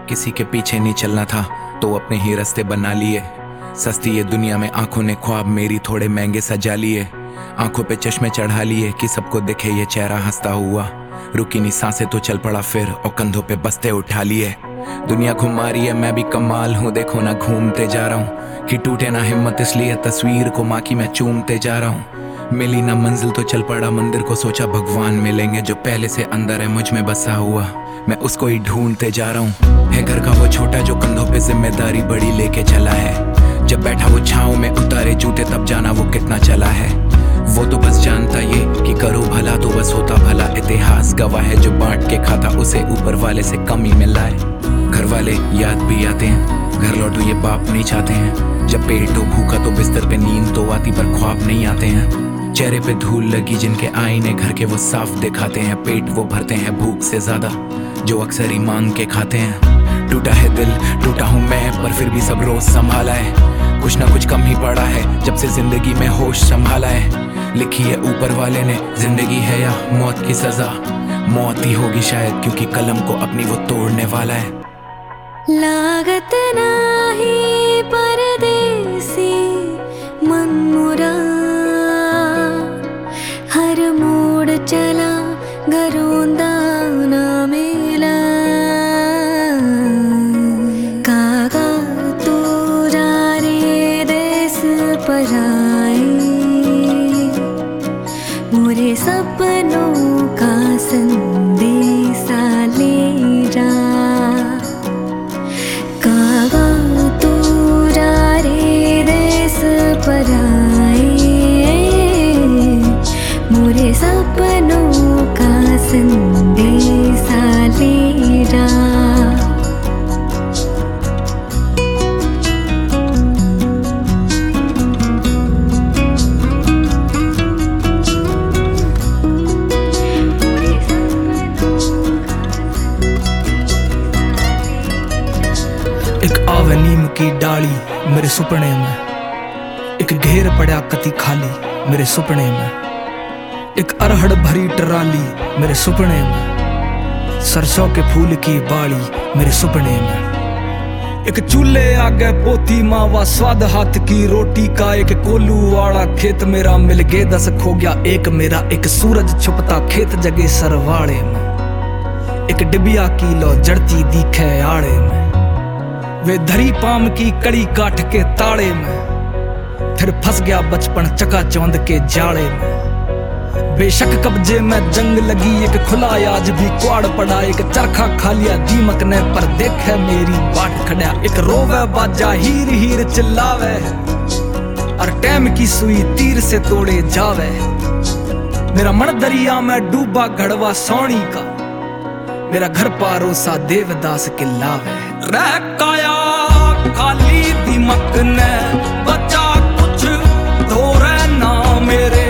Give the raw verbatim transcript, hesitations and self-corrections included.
किसी के पीछे नहीं चलना था तो अपने ही रास्ते बना लिए। सस्ती ये दुनिया में आंखों ने ख्वाब मेरी थोड़े महंगे सजा लिए। आंखों पे चश्मे चढ़ा लिए कि सबको दिखे ये चेहरा हंसता हुआ। रुकी नहीं सांसें तो चल पड़ा फिर और कंधों पे बस्ते उठा लिए। दुनिया घुमा रही है मैं भी कमाल हूँ, देखो ना घूमते जा रहा हूँ कि टूटे ना हिम्मत, इसलिए तस्वीर को माँ की मैं चूमते जा रहा हूँ। मिली ना मंजिल तो चल पड़ा मंदिर को, सोचा भगवान मिलेंगे जो पहले से अंदर है मुझ में बसा हुआ, मैं उसको ही ढूंढते जा रहा हूँ। है घर का वो छोटा जो कंधों पे जिम्मेदारी बड़ी लेके चला है। जब बैठा वो छाँव में उतारे जूते तब जाना वो कितना चला है। वो तो बस जानता ये कि करो भला तो बस होता भला। इतिहास गवाह है जो बांट के खाता उसे ऊपर वाले से कमी मिला है। घर वाले याद भी आते हैं, घर लौटो ये बाप नहीं चाहते हैं। जब पेट हो भूखा तो बिस्तर पे नींद तो आती पर ख्वाब नहीं आते हैं। चेहरे पे धूल लगी जिनके आईने घर के वो साफ दिखाते हैं। पेट वो भरते हैं भूख से ज्यादा जो अक्सर ही मांग के खाते हैं। टूटा है दिल टूटा हूँ मैं पर फिर भी सब रोज संभाला है। कुछ ना कुछ कम ही पड़ा है जब से जिंदगी में होश संभाला है। लिखी है ऊपर वाले ने जिंदगी है या मौत की सजा, मौत ही होगी शायद क्योंकि कलम को अपनी वो तोड़ने वाला है। लागत नाही परदेसी मन मुरा, हर मोड़ चला घरोंदा ना मिला। कागा तू जा रे देश पराई, मोरे सपनों का संदेशा ले जा। कागा तू जा रे देश पराई, मोरे सपनों का संदेशा ले जा। एक आवे नीम की डाली मेरे सुपने में, एक घेर पड़ा कति खाली मेरे सुपने में। एक अरहड़ भरी टराली मेरे सुपने में, सरसों के फूल की बाड़ी मेरे सुपने में। एक चूल्हे आगे पोती मावा स्वाद हाथ की रोटी का। एक कोल्लू वाला खेत मेरा मिल गए दस खो गया एक मेरा। एक सूरज छुपता खेत जगे सरवाड़े में, एक डिबिया किलो जड़ती दिखे आड़े में। वे धरी पाम की कड़ी काट के ताड़े में, फिर फंस गया बचपन चकाचौंध के जाड़े में। बेशक कब्जे में जंग लगी एक खुला आज भी क्वाड़ पड़ा। एक चरखा खा लिया दीमक ने पर देखे मेरी बाट खड़ा। एक रोवे बाजा हीर हीर चिल्लावे और टैम की सुई तीर से तोड़े जावे। मेरा मन दरिया में डूबा घड़वा सोनी का, मेरा घर पारोसा देवदास के लावे। रह काया खाली दीमक ने बचा कुछ धोरे ना मेरे।